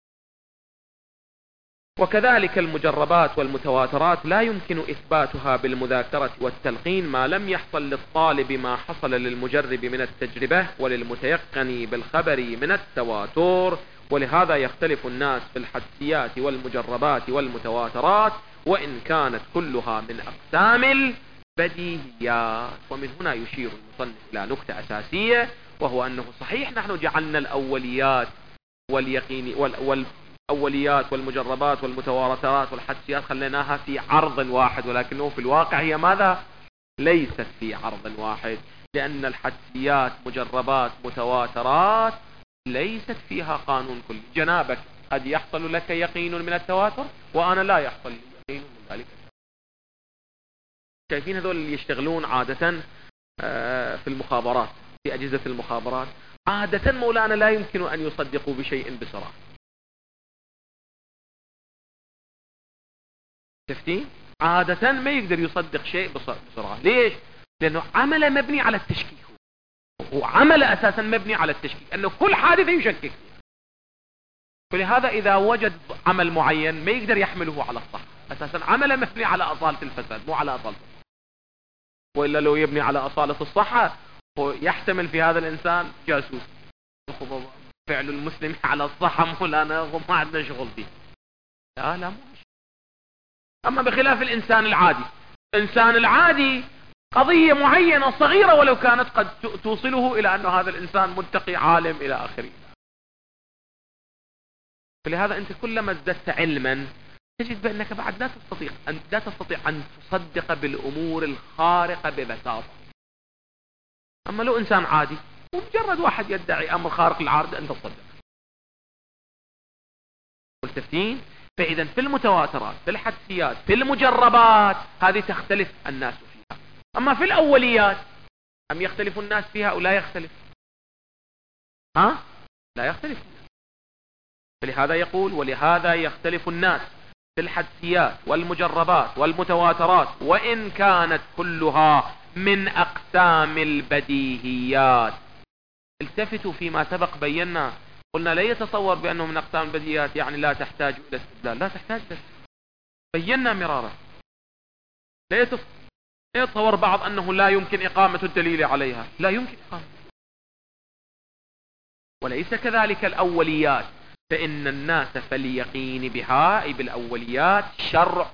Speaker 1: وكذلك المجربات والمتواترات لا يمكن إثباتها بالمذاكرة والتلقين ما لم يحصل للطالب ما حصل للمجرب من التجربة وللمتيقن بالخبر من التواتر. ولهذا يختلف الناس في الحدسيات والمجربات والمتواترات وإن كانت كلها من أقسام البديهيات. ومن هنا يشير المصنف إلى نكتة أساسية، وهو أنه صحيح نحن جعلنا الأوليات واليقين والأوليات والمجربات والمتواترات والحدسيات خليناها في عرض واحد، ولكنه في الواقع هي ماذا؟ ليست في عرض واحد، لأن الحدسيات مجربات متواترات ليست فيها قانون كلي. جنابك قد يحصل لك يقين من التواتر وأنا لا يحصل لي يقين من ذلك. شايفين هذول اللي يشتغلون عادة في المخابرات، في أجهزة المخابرات، عادة مولانا لا يمكن أن يصدقوا بشيء بسرعة. شفتين؟ عادة ما يقدر يصدق شيء بسرعة. ليش؟ لأنه عمل مبني على التشكيك، وعمل أساسا مبني على التشكيك، أنه كل حادثة يشكك. فلهذا إذا وجد عمل معين ما يقدر يحمله على الصح، أساسا عمل مبني على أصالة الفساد مو على أصالة الصحة. وإلا لو يبني على أصالة الصحة يحتمل في هذا الإنسان جاسوس، فعل المسلم على الصحة مولانا ما عندنا شغل فيه. لا مو. أما بخلاف الإنسان العادي، الإنسان العادي قضية معينة صغيرة ولو كانت قد توصله إلى أن هذا الإنسان متقي عالم إلى آخره. فلهذا أنت كلما ازددت علما تجد بأنك بعد لا تستطيع أن تصدق بالأمور الخارقة ببساطة. أما لو إنسان عادي ومجرد واحد يدعي أمر خارق العادة أنت تصدق. ملتفتين؟ فإذا في المتواترات، في الحدسيات، في المجربات هذه تختلف الناس فيها. أما في الأوليات أم يختلف الناس فيها أو لا يختلف؟ لا يختلف. فلهذا يقول ولهذا يختلف الناس في الحدسيات والمجربات والمتواترات وإن كانت كلها من أقسام البديهيات. التفتوا فيما سبق بينا، قلنا لا يتصور بأنه من أقسام البديهيات يعني لا تحتاج إلى استدلال، لا تحتاج بينا مرارا. لا يتصور بعض أنه لا يمكن إقامة الدليل عليها، لا يمكن إقامة. وليس كذلك الأوليات، فإن الناس فاليقين بها أي بالأوليات شرع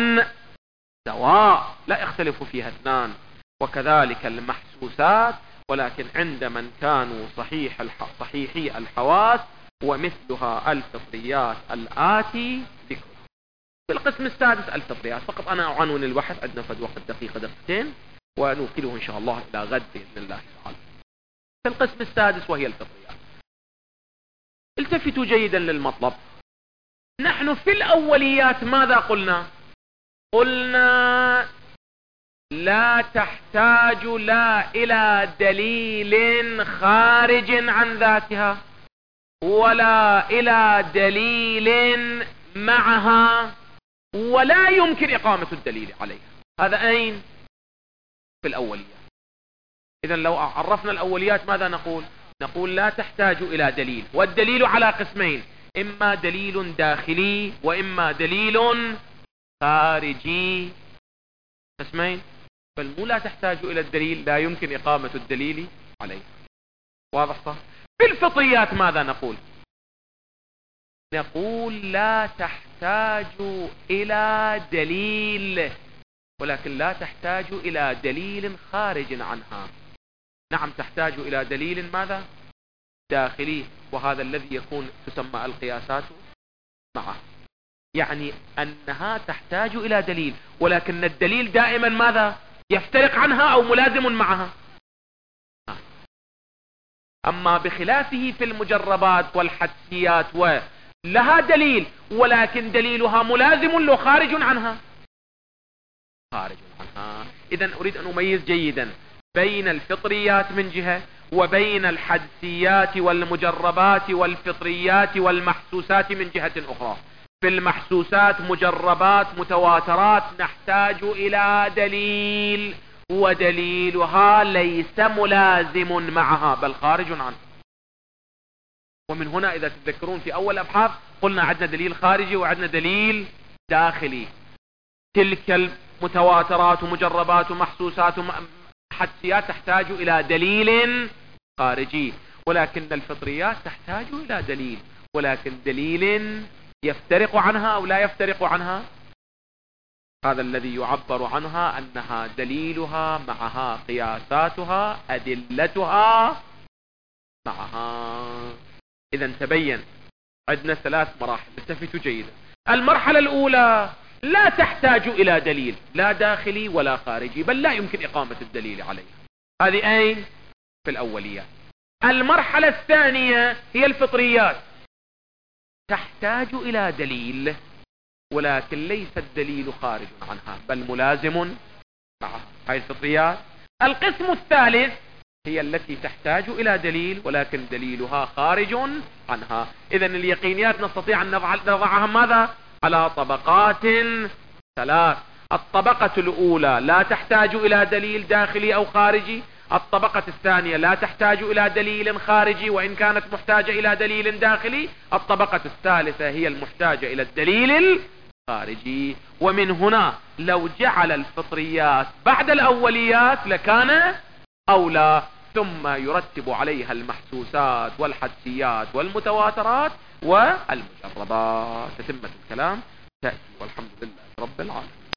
Speaker 1: سواء لا يختلف فيها اثنان. وكذلك المحسوسات، ولكن عند من كانوا صحيحي الحواس ومثلها الفطريات الآتي ذكرها. في القسم السادس الفطريات، فقط أنا أعنون البحث، عندنا فد وقت دقيقتين ونوكله إن شاء الله إلى غد بإذن الله تعالى. في القسم السادس وهي الفطريات. التفتوا جيدا للمطلب. نحن في الأوليات ماذا قلنا؟ قلنا لا تحتاج لا إلى دليل خارج عن ذاتها ولا إلى دليل معها ولا يمكن إقامة الدليل عليها. هذا أين؟ في الأوليات. إذن لو عرفنا الأوليات ماذا نقول؟ نقول لا تحتاج إلى دليل، والدليل على قسمين، إما دليل داخلي وإما دليل خارجي. قسمين. فالمو لا تحتاج إلى الدليل لا يمكن إقامة الدليل عليه. واضح صح؟ في الفطريات ماذا نقول؟ نقول لا تحتاج إلى دليل، ولكن لا تحتاج إلى دليل خارج عنها. نعم تحتاج إلى دليل ماذا؟ داخلي، وهذا الذي يكون تسمى القياسات معه. يعني أنها تحتاج إلى دليل، ولكن الدليل دائما ماذا؟ يفترق عنها أو ملازم معها. أما بخلافه في المجربات والحدسيات ولها دليل ولكن دليلها ملازم له خارج عنها. إذن أريد أن أميز جيدا بين الفطريات من جهة وبين الحدسيات والمجربات والفطريات والمحسوسات من جهة أخرى. في المحسوسات مجربات متواترات نحتاج إلى دليل، ودليلها ليس ملازم معها بل خارج عنها. ومن هنا إذا تذكرون في أول أبحاث قلنا عندنا دليل خارجي وعندنا دليل داخلي. تلك المتواترات ومجربات ومحسوسات وحدسيات تحتاج إلى دليل خارجي، ولكن الفطريات تحتاج إلى دليل، ولكن دليل يفترق عنها أو لا يفترق عنها. هذا الذي يعبر عنها أنها دليلها معها قياساتها أدلتها معها. إذا تبين عندنا 3 مراحل، التفتوا جيدا. المرحلة الأولى لا تحتاج إلى دليل لا داخلي ولا خارجي، بل لا يمكن إقامة الدليل عليها. هذه أين؟ في الأوليات. المرحلة الثانية هي الفطريات، تحتاج إلى دليل، ولكن ليس الدليل خارج عنها بل ملازم معها، هاي الفطريات. القسم الثالث هي التي تحتاج إلى دليل ولكن دليلها خارج عنها. إذن اليقينيات نستطيع أن نضعها ماذا؟ على طبقات ثلاث. الطبقة الأولى لا تحتاج إلى دليل داخلي أو خارجي، الطبقة الثانية لا تحتاج إلى دليل خارجي وإن كانت محتاجة إلى دليل داخلي، الطبقة الثالثة هي المحتاجة إلى الدليل الخارجي. ومن هنا لو جعل الفطريات بعد الأوليات لكان أولى، ثم يرتب عليها المحسوسات والحدسيات والمتواترات والمجربات. تتمة الكلام تأتي، والحمد لله رب العالمين.